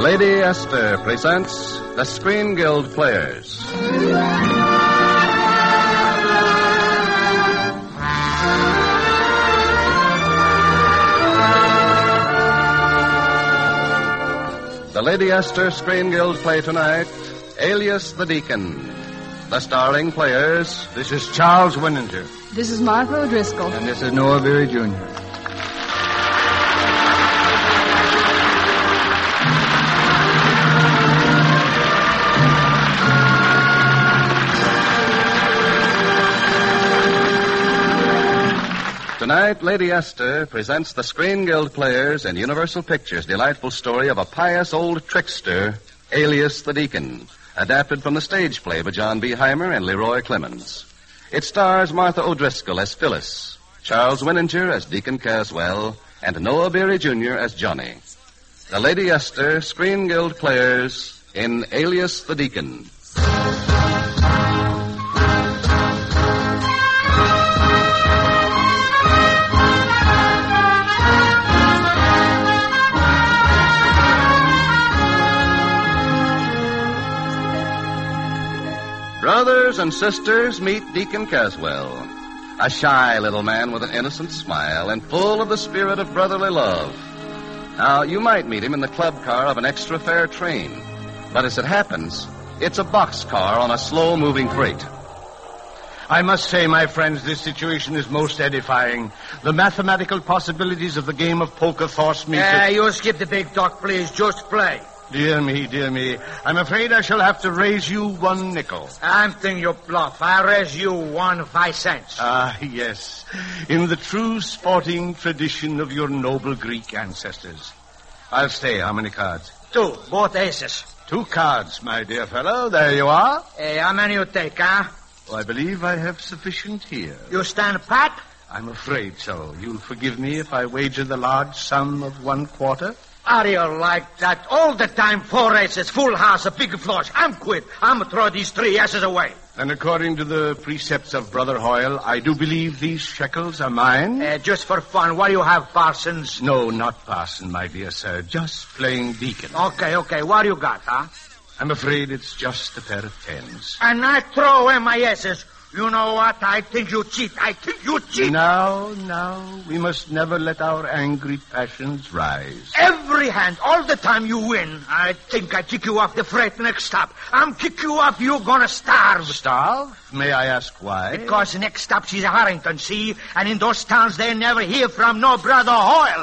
Lady Esther presents the Screen Guild Players. The Lady Esther Screen Guild play tonight, Alias the Deacon. The starring players... This is Charles Winninger. This is Martha O'Driscoll. And this is Noah Beery, Jr. Tonight, Lady Esther presents the Screen Guild Players in Universal Pictures' delightful story of a pious old trickster, Alias the Deacon, adapted from the stage play by John B. Heimer and Leroy Clemens. It stars Martha O'Driscoll as Phyllis, Charles Winninger as Deacon Caswell, and Noah Beery, Jr. as Johnny. The Lady Esther Screen Guild Players in Alias the Deacon. Brothers and sisters, meet Deacon Caswell, a shy little man with an innocent smile and full of the spirit of brotherly love. Now, you might meet him in the club car of an extra fare train, but as it happens, it's a boxcar on a slow-moving freight. I must say, my friends, this situation is most edifying. The mathematical possibilities of the game of poker force me to... You skip the big talk, please. Just play. Dear me, dear me. I'm afraid I shall have to raise you 1 nickel. I'm thinking you bluff. I raise you 5 cents. Ah, yes. In the true sporting tradition of your noble Greek ancestors. I'll stay. How many cards? 2, both aces. 2 cards, my dear fellow. There you are. How many you take, huh? Oh, I believe I have sufficient here. You stand pat? I'm afraid so. You'll forgive me if I wager the large sum of 1/4? Are you like that? All the time, 4 aces, full house, a big flush. I'm quit. I'm gonna throw these 3 aces away. And according to the precepts of Brother Hoyle, I do believe these shekels are mine. Just for fun. What do you have, Parsons? No, not parson, my dear sir. Just plain deacon. Okay. What do you got, huh? I'm afraid it's just a pair of 10s. And I throw away my aces. You know what? I think you cheat. Now, we must never let our angry passions rise. Every hand, all the time you win. I think I kick you off the freight next stop. I'm kick you off, you're gonna starve. Starve? May I ask why? Because the next stop she's a Harrington, see? And in those towns they never hear from no Brother Hoyle.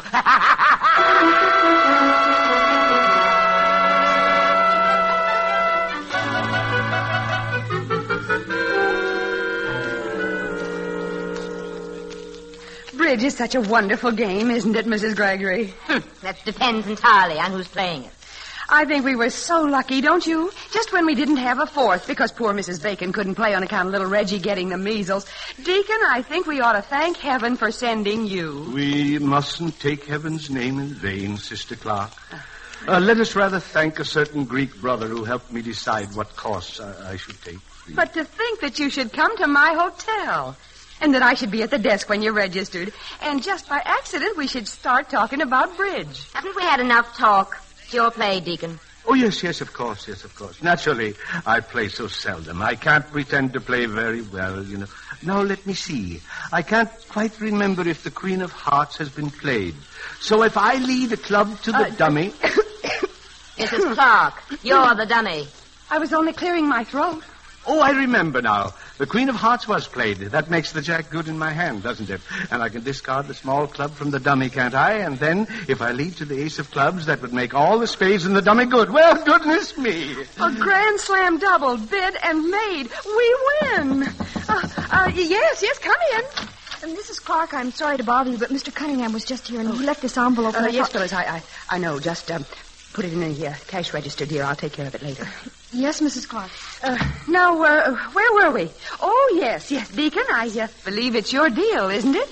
Bridge is such a wonderful game, isn't it, Mrs. Gregory? That depends entirely on who's playing it. I think we were so lucky, don't you? Just when we didn't have a 4th, because poor Mrs. Bacon couldn't play on account of little Reggie getting the measles. Deacon, I think we ought to thank heaven for sending you. We mustn't take heaven's name in vain, Sister Clark. Let us rather thank a certain Greek brother who helped me decide what course I should take. But to think that you should come to my hotel... and that I should be at the desk when you're registered. And just by accident, we should start talking about bridge. Haven't we had enough talk? It's your play, Deacon. Oh, yes, of course. Naturally, I play so seldom. I can't pretend to play very well, you know. Now, let me see. I can't quite remember if the Queen of Hearts has been played. So if I lead a club to the dummy... Mrs. Clark, you're the dummy. I was only clearing my throat. Oh, I remember now. The Queen of Hearts was played. That makes the jack good in my hand, doesn't it? And I can discard the small club from the dummy, can't I? And then, if I lead to the ace of clubs, that would make all the spades in the dummy good. Well, goodness me. A grand slam double, bid and made. We win. Yes, come in. Mrs. Clark, I'm sorry to bother you, but Mr. Cunningham was just here, and he left this envelope. Yes, Phyllis, I know. Just put it in the cash register, dear. I'll take care of it later. Yes, Mrs. Clark. Now, where were we? Oh, yes, Deacon, I believe it's your deal, isn't it?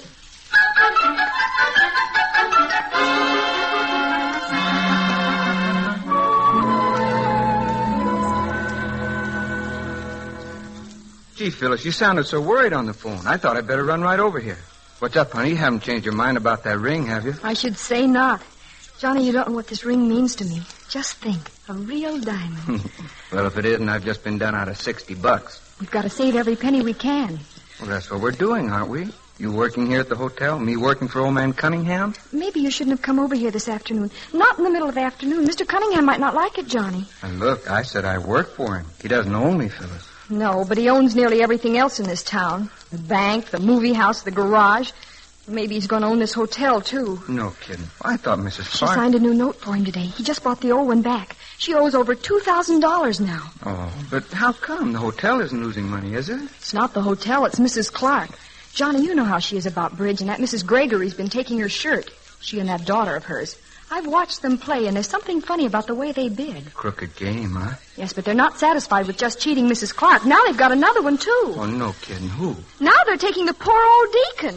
Gee, Phyllis, you sounded so worried on the phone. I thought I'd better run right over here. What's up, honey? You haven't changed your mind about that ring, have you? I should say not. Johnny, you don't know what this ring means to me. Just think, a real diamond. Well, if it isn't, I've just been done out of $60. We've got to save every penny we can. Well, that's what we're doing, aren't we? You working here at the hotel, me working for old man Cunningham? Maybe you shouldn't have come over here this afternoon. Not in the middle of the afternoon. Mr. Cunningham might not like it, Johnny. And look, I said I work for him. He doesn't own me, Phyllis. No, but he owns nearly everything else in this town. The bank, the movie house, the garage. Maybe he's going to own this hotel, too. No kidding. I thought Mrs. She Clark... signed a new note for him today. He just bought the old one back. She owes over $2,000 now. Oh, but how come? The hotel isn't losing money, is it? It's not the hotel, it's Mrs. Clark. Johnny, you know how she is about bridge, and that Mrs. Gregory's been taking her shirt. She and that daughter of hers. I've watched them play, and there's something funny about the way they bid. Crooked game, huh? Yes, but they're not satisfied with just cheating Mrs. Clark. Now they've got another one, too. Oh, no kidding. Who? Now they're taking the poor old deacon.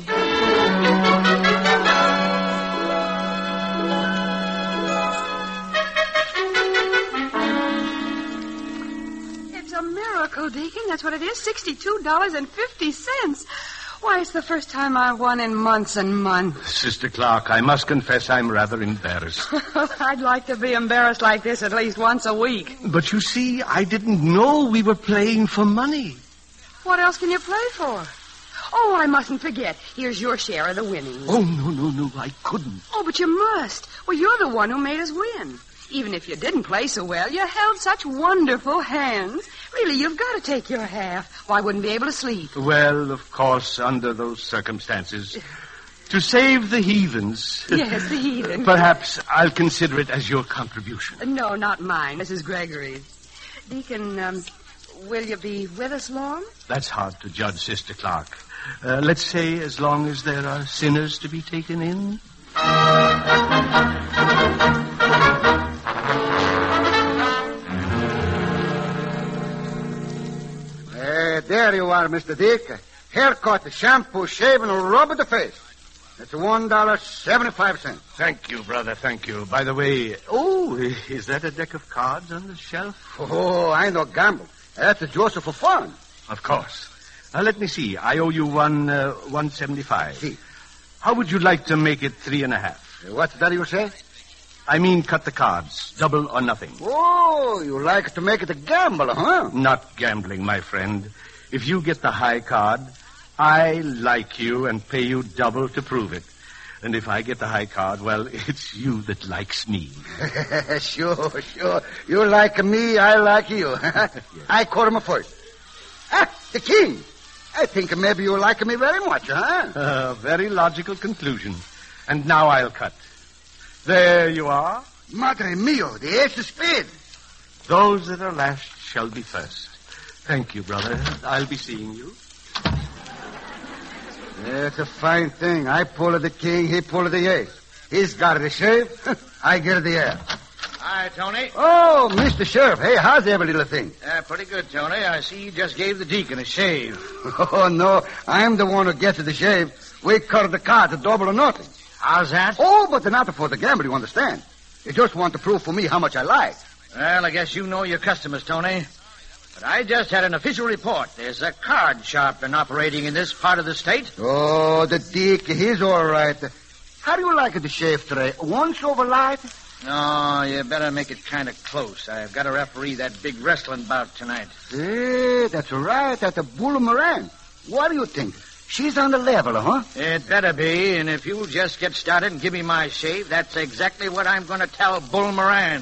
It's a miracle, Deacon. That's what it is. $62.50. Why, it's the first time I've won in months and months. Sister Clark, I must confess I'm rather embarrassed. I'd like to be embarrassed like this at least once a week. But you see, I didn't know we were playing for money. What else can you play for? Oh, I mustn't forget. Here's your share of the winnings. Oh, no, I couldn't. Oh, but you must. Well, you're the one who made us win. Even if you didn't play so well, you held such wonderful hands. Really, you've got to take your half. Or I wouldn't be able to sleep. Well, of course, under those circumstances, to save the heathens... Yes, the heathen. Perhaps I'll consider it as your contribution. No, not mine. Mrs. Gregory's. Deacon, will you be with us long? That's hard to judge, Sister Clark. Let's say as long as there are sinners to be taken in. There you are, Mr. Dick. Haircut, shampoo, shaving, or rub of the face. That's $1.75. Thank you, brother, thank you. By the way, is that a deck of cards on the shelf? Oh, I no gamble. That's a Joseph for fun. Of course. Let me see. I owe you $1.75. See. How would you like to make it 3.5? What's that you say? I mean, cut the cards. Double or nothing. Oh, you like to make it a gamble, huh? Not gambling, my friend. If you get the high card, I like you and pay you double to prove it. And if I get the high card, well, it's you that likes me. Sure. You like me, I like you. I call him first. The king. I think maybe you like me very much, huh? Very logical conclusion. And now I'll cut. There you are. Madre mio, the ace of spades. Those that are last shall be first. Thank you, brother. I'll be seeing you. That's a fine thing. I pull the king, he pull the ace. He's got the shave, I get the air. Hi, Tony. Oh, Mr. Sheriff. Hey, how's every little thing? Pretty good, Tony. I see you just gave the deacon a shave. Oh, no. I'm the one who gets the shave. We cut the cards at double or nothing. How's that? Oh, but not for the gamble, you understand. You just want to prove for me how much I like. Well, I guess you know your customers, Tony. But I just had an official report. There's a card shop been operating in this part of the state. Oh, the Dick, he's all right. How do you like it, the shave today? Once over light? No, you better make it kind of close. I've got to referee that big wrestling bout tonight. Hey, that's right. That's a Bull Moran. What do you think? She's on the level, huh? It better be, and if you'll just get started and give me my shave, that's exactly what I'm going to tell Bull Moran.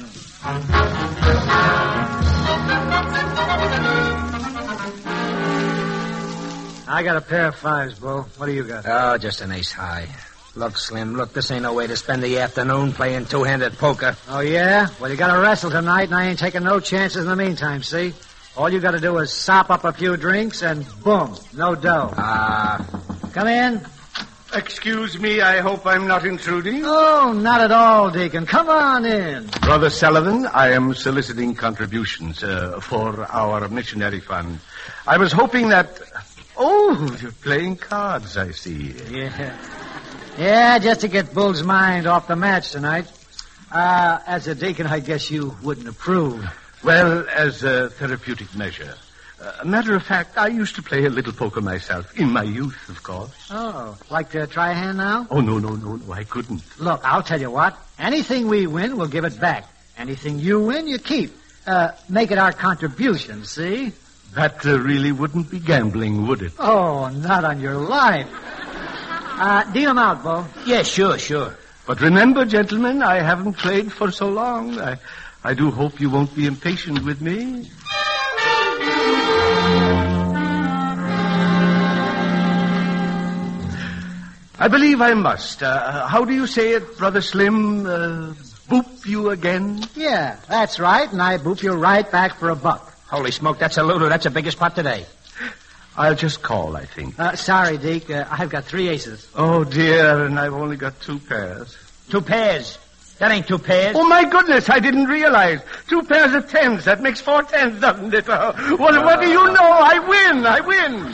I got a pair of fives, Bull. What do you got? Oh, just an ace high. Look, Slim, this ain't no way to spend the afternoon playing two-handed poker. Oh, yeah? Well, you got to wrestle tonight, and I ain't taking no chances in the meantime, see? All you got to do is sop up a few drinks, and boom, no dough. Come in. Excuse me, I hope I'm not intruding. Oh, not at all, Deacon. Come on in. Brother Sullivan, I am soliciting contributions for our missionary fund. I was hoping that... Oh, you're playing cards, I see. Yeah, just to get Bull's mind off the match tonight. As a deacon, I guess you wouldn't approve. Well, as a therapeutic measure. Matter of fact, I used to play a little poker myself. In my youth, of course. Oh, like to try a hand now? Oh, no, I couldn't. Look, I'll tell you what. Anything we win, we'll give it back. Anything you win, you keep. Make it our contribution, see? That really wouldn't be gambling, would it? Oh, not on your life. Deal 'em out, Bo. Yeah, sure. But remember, gentlemen, I haven't played for so long. I do hope you won't be impatient with me. I believe I must. How do you say it, Brother Slim? Boop you again? Yeah, that's right, and I boop you right back for $1. Holy smoke, that's a Lulu. That's the biggest pot today. I'll just call, I think. Sorry, Deke. I've got 3 aces. Oh, dear, and I've only got 2 pairs. 2 pairs. That ain't 2 pairs. Oh, my goodness, I didn't realize. 2 pairs of 10s. That makes 4 10s, doesn't it? What do you know? I win.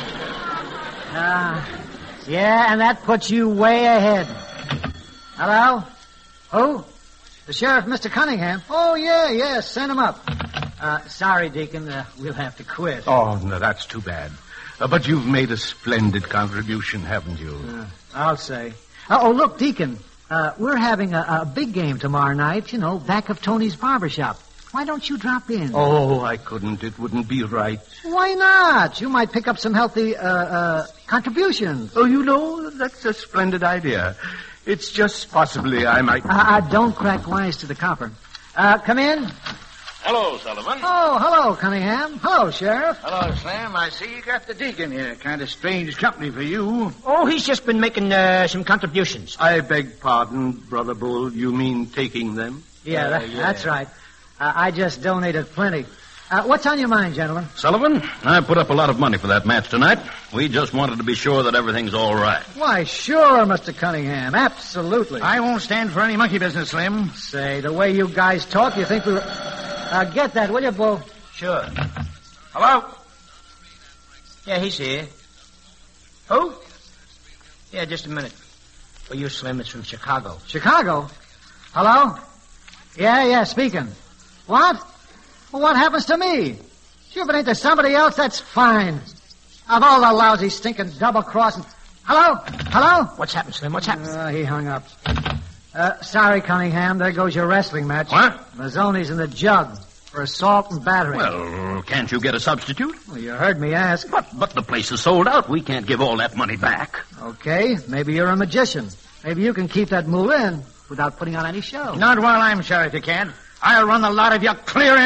Yeah, and that puts you way ahead. Hello? Who? The sheriff, Mr. Cunningham. Oh, yeah, send him up. Sorry, Deacon, we'll have to quit. Oh, no, that's too bad. But you've made a splendid contribution, haven't you? I'll say. Oh, look, Deacon, we're having a big game tomorrow night, back of Tony's barbershop. Why don't you drop in? Oh, I couldn't. It wouldn't be right. Why not? You might pick up some healthy contributions. Oh, that's a splendid idea. It's just possibly I might... Don't crack wise to the copper. Come in. Hello, Sullivan. Oh, hello, Cunningham. Hello, Sheriff. Hello, Slim. I see you got the deacon here. Kind of strange company for you. Oh, he's just been making some contributions. I beg pardon, Brother Bull. You mean taking them? Yeah, that's right. I just donated plenty. What's on your mind, gentlemen? Sullivan, I put up a lot of money for that match tonight. We just wanted to be sure that everything's all right. Why, sure, Mr. Cunningham. Absolutely. I won't stand for any monkey business, Slim. Say, the way you guys talk, you think we were... get that, will you, Bull? Sure. Hello? Yeah, he's here. Who? Yeah, just a minute. For you, Slim, it's from Chicago. Chicago? Hello? Yeah, speaking. What? Well, what happens to me? Sure, if it ain't to somebody else, that's fine. Of all the lousy, stinking, double-crossing... Hello? What's happened, Slim? What's happened? He hung up. Sorry, Cunningham. There goes your wrestling match. What? Mazzoni's in the jug for assault and battery. Well, can't you get a substitute? Well, you heard me ask. But the place is sold out. We can't give all that money back. Okay, maybe you're a magician. Maybe you can keep that mule in without putting on any show. Not while I'm sheriff, you can't. I'll run the lot of you clear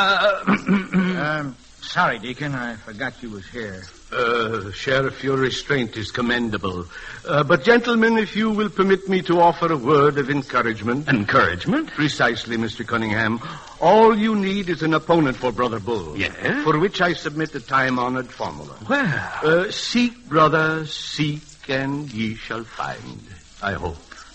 into... Sorry, Deacon. I forgot you was here. Sheriff, your restraint is commendable. But, gentlemen, if you will permit me to offer a word of encouragement. Encouragement? Precisely, Mr. Cunningham. All you need is an opponent for Brother Bull. Yes? For which I submit a time-honored formula. Well... seek, brother, seek, and ye shall find. I hope.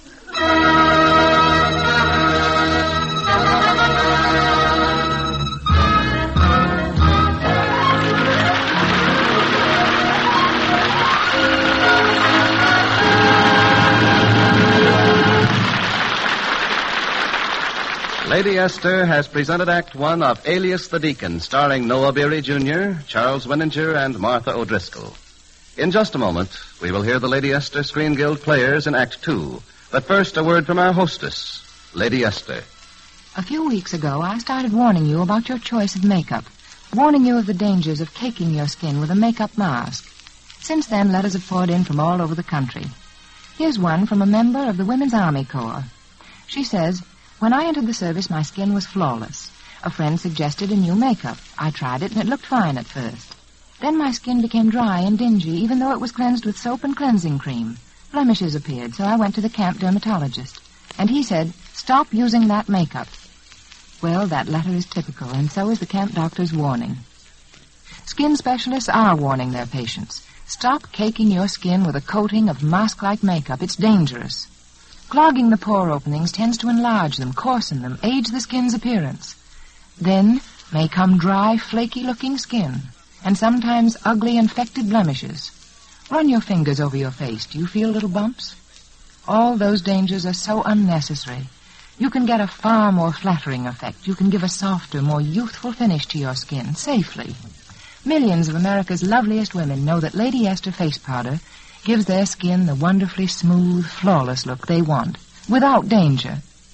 Lady Esther has presented Act One of Alias the Deacon, starring Noah Beery Jr., Charles Winninger, and Martha O'Driscoll. In just a moment, we will hear the Lady Esther Screen Guild players in Act Two. But first, a word from our hostess, Lady Esther. A few weeks ago, I started warning you about your choice of makeup, warning you of the dangers of caking your skin with a makeup mask. Since then, letters have poured in from all over the country. Here's one from a member of the Women's Army Corps. She says, when I entered the service, my skin was flawless. A friend suggested a new makeup. I tried it, and it looked fine at first. Then my skin became dry and dingy, even though it was cleansed with soap and cleansing cream. Blemishes appeared, so I went to the camp dermatologist. And he said, stop using that makeup. Well, that letter is typical, and so is the camp doctor's warning. Skin specialists are warning their patients. Stop caking your skin with a coating of mask-like makeup. It's dangerous. Clogging the pore openings tends to enlarge them, coarsen them, age the skin's appearance. Then may come dry, flaky-looking skin, and sometimes ugly, infected blemishes. Run your fingers over your face. Do you feel little bumps? All those dangers are so unnecessary. You can get a far more flattering effect. You can give a softer, more youthful finish to your skin, safely. Millions of America's loveliest women know that Lady Esther face powder gives their skin the wonderfully smooth, flawless look they want, without danger.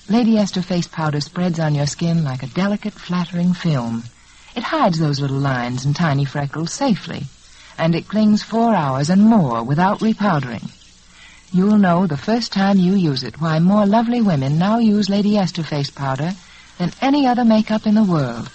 Lady Esther face powder spreads on your skin like a delicate, flattering film. It hides those little lines and tiny freckles safely, and it clings 4 hours and more without repowdering. You'll know the first time you use it why more lovely women now use Lady Esther face powder than any other makeup in the world.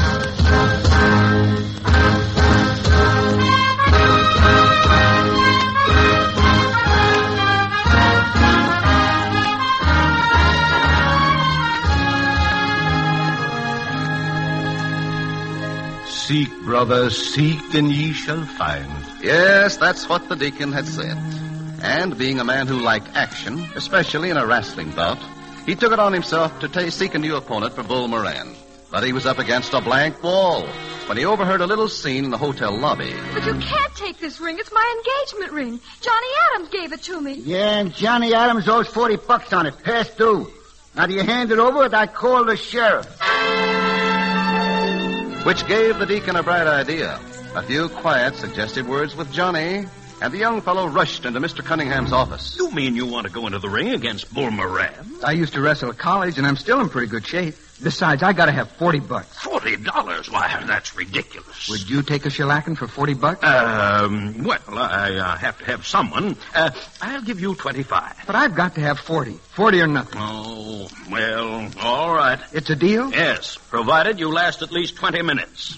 Seek, brother, seek, and ye shall find. Yes, that's what the deacon had said. And being a man who liked action, especially in a wrestling bout, he took it on himself to seek a new opponent for Bull Moran. But he was up against a blank wall when he overheard a little scene in the hotel lobby. But you can't take this ring. It's my engagement ring. Johnny Adams gave it to me. Yeah, and Johnny Adams owes $40 on it, past due. Now, do you hand it over or do I call the sheriff? Which gave the deacon a bright idea. A few quiet, suggestive words with Johnny, and the young fellow rushed into Mr. Cunningham's office. You mean you want to go into the ring against Bull Moran? I used to wrestle at college, and I'm still in pretty good shape. Besides, I gotta have $40. $40? Why, that's ridiculous. Would you take a shellacking for $40? Well, I have to have someone. I'll give you 25. But I've got to have 40. 40 or nothing. Oh, well, all right. It's a deal? Yes, provided you last at least 20 minutes.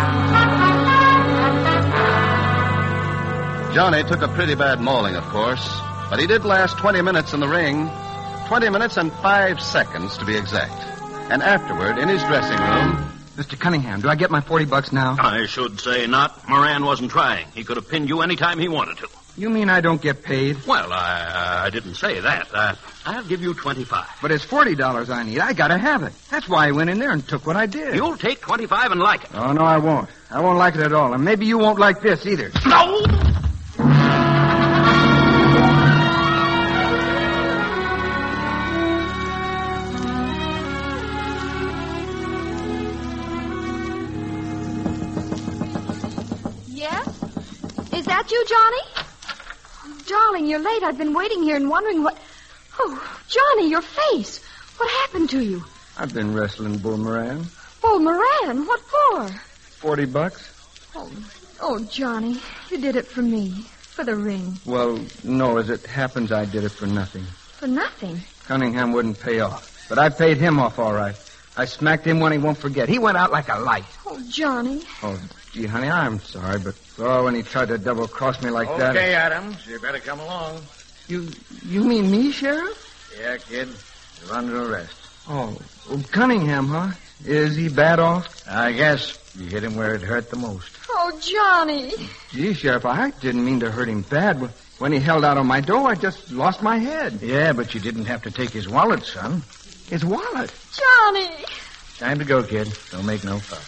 Johnny took a pretty bad mauling, of course, but he did last 20 minutes in the ring. 20 minutes and 5 seconds, to be exact. And afterward, in his dressing room... Mr. Cunningham, do I get my $40 now? I should say not. Moran wasn't trying. He could have pinned you any time he wanted to. You mean I don't get paid? Well, I didn't say that. I'll give you 25. But it's $40 I need. I gotta have it. That's why I went in there and took what I did. You'll take 25 and like it. Oh, no, I won't. I won't like it at all. And maybe you won't like this either. No! Is that you, Johnny? Oh, darling, you're late. I've been waiting here and wondering what... Oh, Johnny, your face. What happened to you? I've been wrestling Bull Moran. Bull Moran? What for? $40. Oh, Johnny, you did it for me. For the ring. Well, no, as it happens, I did it for nothing. For nothing? Cunningham wouldn't pay off. But I paid him off all right. I smacked him when he won't forget. He went out like a light. Oh, Johnny. Oh, gee, honey, I'm sorry, but when he tried to double-cross me like that... Okay, Adams, you better come along. You mean me, Sheriff? Yeah, kid. You're under arrest. Oh, Cunningham, huh? Is he bad off? I guess you hit him where it hurt the most. Oh, Johnny. Gee, Sheriff, I didn't mean to hurt him bad. When he held out on my door, I just lost my head. Yeah, but you didn't have to take his wallet, son. His wallet? Johnny! Time to go, kid. Don't make no fuss.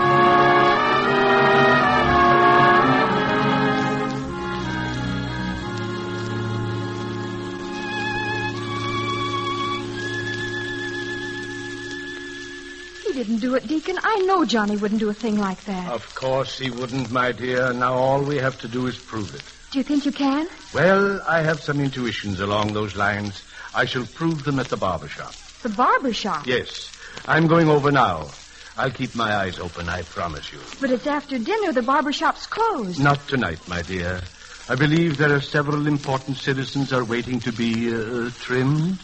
He didn't do it, Deacon. I know Johnny wouldn't do a thing like that. Of course he wouldn't, my dear. Now all we have to do is prove it. Do you think you can? Well, I have some intuitions along those lines. I shall prove them at the barber shop. The barber shop? Yes. I'm going over now. I'll keep my eyes open, I promise you. But it's after dinner. The barber shop's closed. Not tonight, my dear. I believe there are several important citizens are waiting to be trimmed.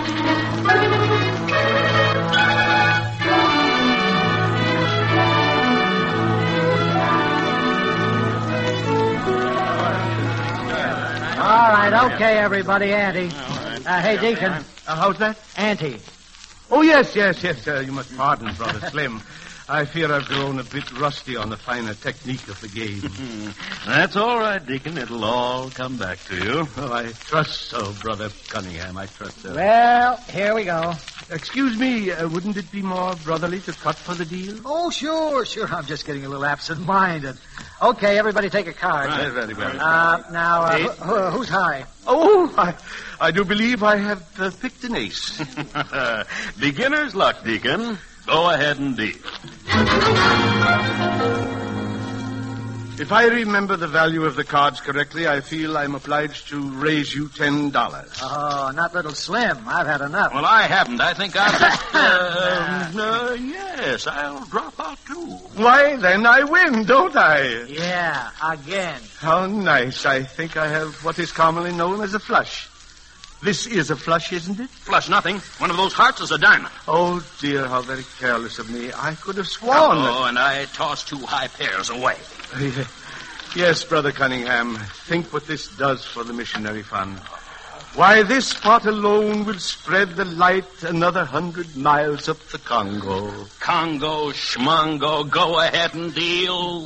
All right, okay, everybody, Auntie. Hey, Deacon. How's that? Auntie. Oh, yes. You must pardon, Brother Slim. I fear I've grown a bit rusty on the finer technique of the game. That's all right, Deacon. It'll all come back to you. Oh, I trust so, Brother Cunningham. I trust so. Well, here we go. Excuse me, wouldn't it be more brotherly to cut for the deal? Oh, sure. I'm just getting a little absent-minded. Okay, everybody take a card. Right, very well. Now, who's high? Oh, I do believe I have picked an ace. Beginner's luck, Deacon. Go ahead and deal. If I remember the value of the cards correctly, I feel I'm obliged to raise you $10. Oh, not little Slim. I've had enough. Well, I haven't. I think I'll just... yes, I'll drop out, too. Why, then I win, don't I? Yeah, again. How nice. I think I have what is commonly known as a flush. This is a flush, isn't it? Flush nothing. One of those hearts is a diamond. Oh, dear, how very careless of me. I could have sworn Oh, and I tossed 2 high pairs away. Yes, Brother Cunningham. Think what this does for the missionary fund. Why, this pot alone will spread the light another 100 miles up the Congo. Congo, schmongo, go ahead and deal.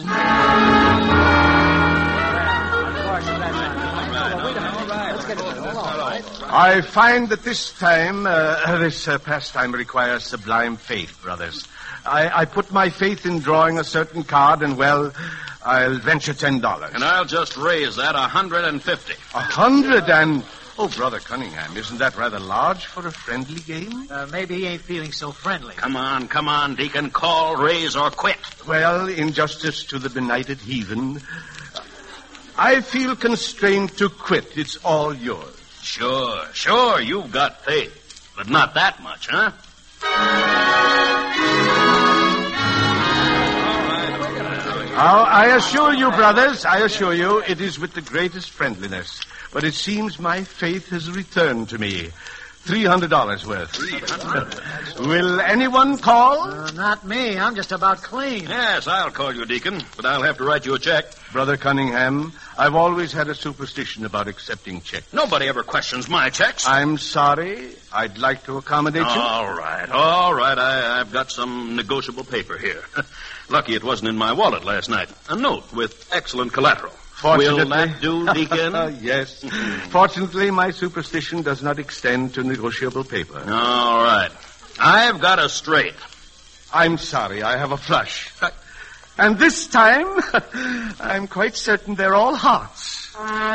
I find that this time, this pastime requires sublime faith, brothers. I put my faith in drawing a certain card, and, well, I'll venture $10. And I'll just raise that 150. 100 and... Oh, Brother Cunningham, isn't that rather large for a friendly game? Maybe he ain't feeling so friendly. Come on, Deacon. Call, raise, or quit. Well, in justice to the benighted heathen, I feel constrained to quit. It's all yours. Sure, you've got faith. But not that much, huh? I assure you, brothers, it is with the greatest friendliness. But it seems my faith has returned to me. $300 worth. $300? Will anyone call? Not me. I'm just about clean. Yes, I'll call you, Deacon, but I'll have to write you a check. Brother Cunningham, I've always had a superstition about accepting checks. Nobody ever questions my checks. I'm sorry. I'd like to accommodate you. All right. I've got some negotiable paper here. Lucky it wasn't in my wallet last night. A note with excellent collateral. Fortunately. Will that do, Deacon? Yes. Fortunately, my superstition does not extend to negotiable paper. All right. I've got a straight. I'm sorry. I have a flush. And this time, I'm quite certain they're all hearts.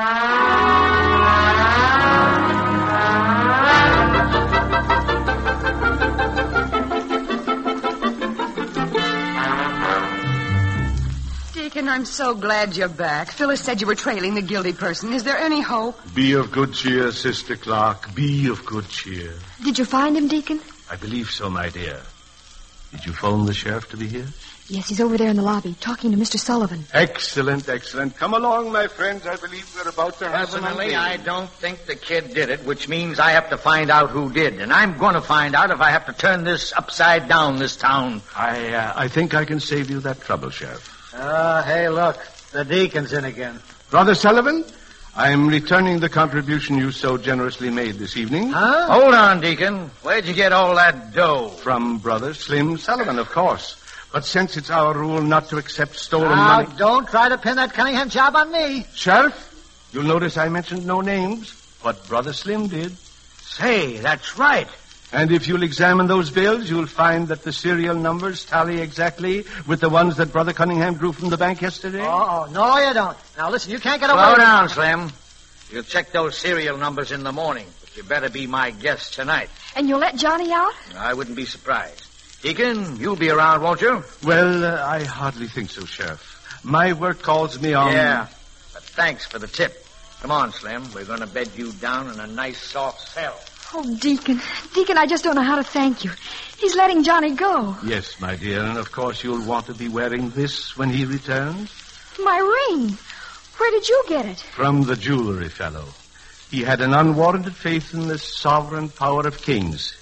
Deacon, I'm so glad you're back. Phyllis said you were trailing the guilty person. Is there any hope? Be of good cheer, Sister Clark. Be of good cheer. Did you find him, Deacon? I believe so, my dear. Did you phone the sheriff to be here? Yes, he's over there in the lobby, talking to Mr. Sullivan. Excellent. Come along, my friends. I believe we're about to have Personally, I don't think the kid did it, which means I have to find out who did. And I'm going to find out if I have to turn this upside down, this town. I think I can save you that trouble, Sheriff. Hey, look. The deacon's in again. Brother Sullivan, I'm returning the contribution you so generously made this evening. Huh? Hold on, Deacon. Where'd you get all that dough? From Brother Slim Sullivan, of course. But since it's our rule not to accept stolen Now, money... don't try to pin that Cunningham job on me. Sheriff, you'll notice I mentioned no names, but Brother Slim did. Say, that's right. And if you'll examine those bills, you'll find that the serial numbers tally exactly with the ones that Brother Cunningham drew from the bank yesterday. Oh, no, you don't. Now, listen, you can't get away... Slow down, Slim. You'll check those serial numbers in the morning, but you better be my guest tonight. And you'll let Johnny out? I wouldn't be surprised. Deacon, you'll be around, won't you? Well, I hardly think so, Sheriff. My work calls me on... Yeah, but thanks for the tip. Come on, Slim. We're going to bed you down in a nice, soft cell. Oh, Deacon, I just don't know how to thank you. He's letting Johnny go. Yes, my dear, and of course you'll want to be wearing this when he returns. My ring. Where did you get it? From the jewelry fellow. He had an unwarranted faith in the sovereign power of kings.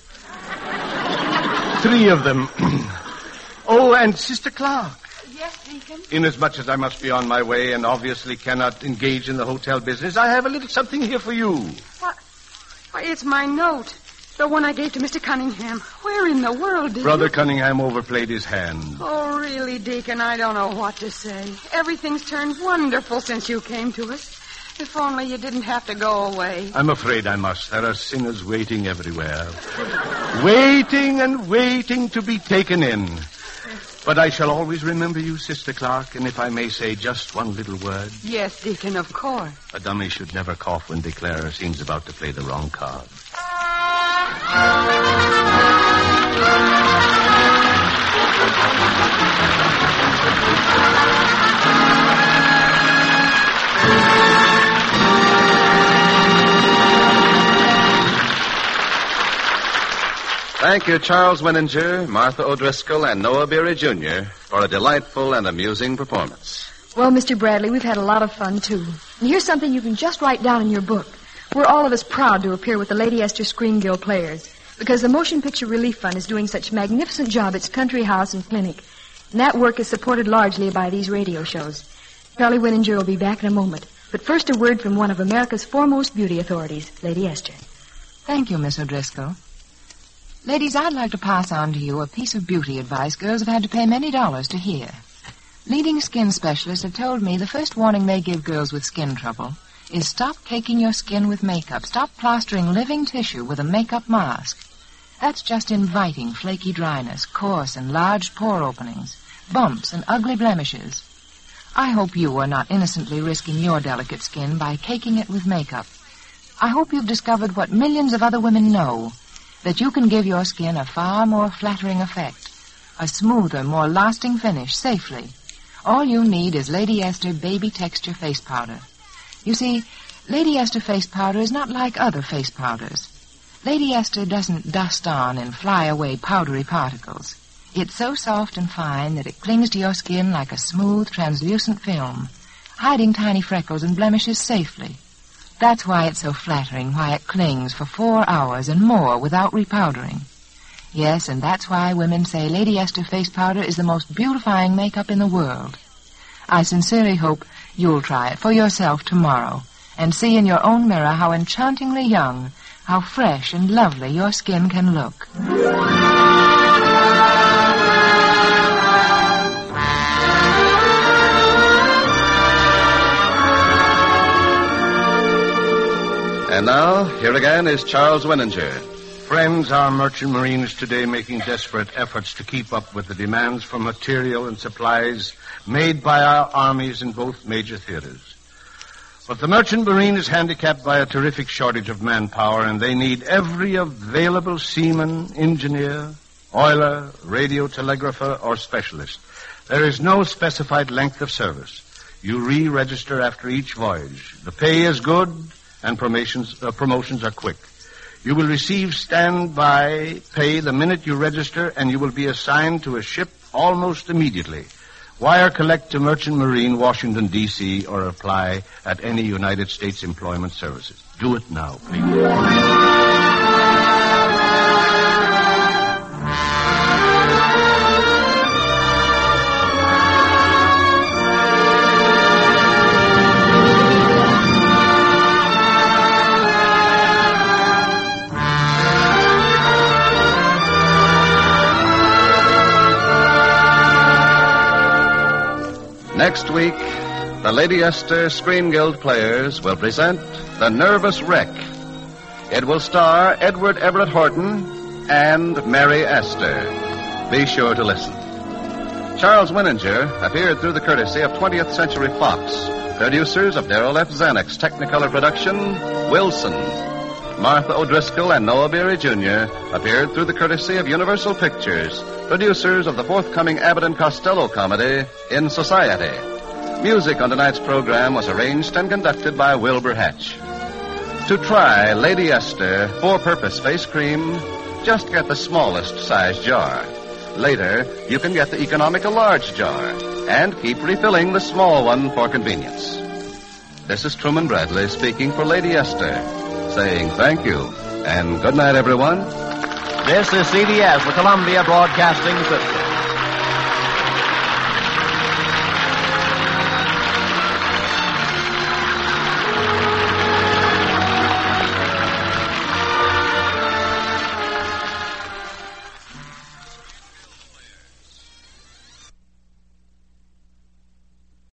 3 of them. Oh, and Sister Clark. Yes, Deacon? Inasmuch as I must be on my way and obviously cannot engage in the hotel business, I have a little something here for you. What? Why, it's my note. The one I gave to Mr. Cunningham. Where in the world did Brother Cunningham overplayed his hand. Oh, really, Deacon, I don't know what to say. Everything's turned wonderful since you came to us. If only you didn't have to go away. I'm afraid I must. There are sinners waiting everywhere. Waiting and waiting to be taken in. But I shall always remember you, Sister Clark, and if I may say just one little word. Yes, Deacon, of course. A dummy should never cough when declarer seems about to play the wrong card. Thank you, Charles Winninger, Martha O'Driscoll, and Noah Beery, Jr. for a delightful and amusing performance. Well, Mr. Bradley, we've had a lot of fun, too. And here's something you can just write down in your book. We're all of us proud to appear with the Lady Esther Screen Guild Players because the Motion Picture Relief Fund is doing such a magnificent job at its country house and clinic. And that work is supported largely by these radio shows. Charlie Winninger will be back in a moment. But first, a word from one of America's foremost beauty authorities, Lady Esther. Thank you, Miss O'Driscoll. Ladies, I'd like to pass on to you a piece of beauty advice girls have had to pay many dollars to hear. Leading skin specialists have told me the first warning they give girls with skin trouble is stop caking your skin with makeup. Stop plastering living tissue with a makeup mask. That's just inviting flaky dryness, coarse and large pore openings, bumps and ugly blemishes. I hope you are not innocently risking your delicate skin by caking it with makeup. I hope you've discovered what millions of other women know, that you can give your skin a far more flattering effect, a smoother, more lasting finish safely. All you need is Lady Esther Baby Texture Face Powder. You see, Lady Esther Face Powder is not like other face powders. Lady Esther doesn't dust on and fly away powdery particles. It's so soft and fine that it clings to your skin like a smooth, translucent film, hiding tiny freckles and blemishes safely. That's why it's so flattering, why it clings for 4 hours and more without repowdering. Yes, and that's why women say Lady Esther Face Powder is the most beautifying makeup in the world. I sincerely hope you'll try it for yourself tomorrow and see in your own mirror how enchantingly young, how fresh and lovely your skin can look. And now, here again is Charles Winninger. Friends, our merchant marine is today making desperate efforts to keep up with the demands for material and supplies made by our armies in both major theaters. But the merchant marine is handicapped by a terrific shortage of manpower, and they need every available seaman, engineer, oiler, radio telegrapher, or specialist. There is no specified length of service. You re-register after each voyage. The pay is good, and promotions are quick. You will receive standby pay the minute you register, and you will be assigned to a ship almost immediately. Wire collect to Merchant Marine, Washington, D.C., or apply at any United States Employment Services. Do it now, please. Next week, the Lady Esther Screen Guild Players will present The Nervous Wreck. It will star Edward Everett Horton and Mary Esther. Be sure to listen. Charles Winninger appeared through the courtesy of 20th Century Fox, producers of Darrell F. Zanuck's Technicolor production, Wilson. Martha O'Driscoll and Noah Beery, Jr. appeared through the courtesy of Universal Pictures, producers of the forthcoming Abbott and Costello comedy, In Society. Music on tonight's program was arranged and conducted by Wilbur Hatch. To try Lady Esther four-purpose face cream, just get the smallest size jar. Later, you can get the economical large jar and keep refilling the small one for convenience. This is Truman Bradley speaking for Lady Esther, saying thank you and good night, everyone. This is CBS, the Columbia Broadcasting System.